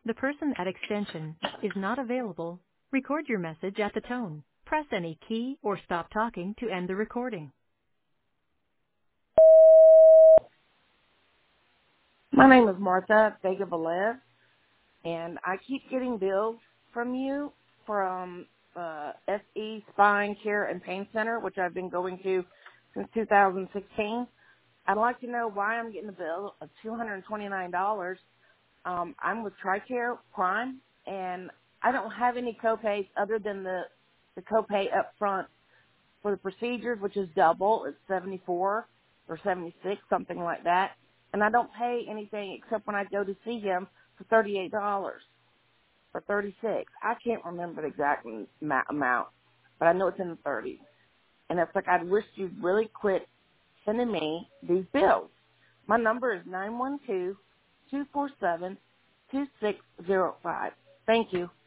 The person at extension is not available. Record your message at the tone. Press any key or stop talking to end the recording. My name is Martha Vega Velez, and I keep getting bills from you from SE Spine Care and Pain Center, which I've been going to since 2016. I'd like to know why I'm getting a bill of $229. I'm with TRICARE Prime, and I don't have any copays other than the copay up front for the procedures, which is double. It's $74 or $76, something like that. And I don't pay anything except when I go to see him for $38 or $36. I can't remember the exact amount, but I know it's in the 30s. And it's like, I wish you'd really quit sending me these bills. My number is 912-247-2605. Thank you.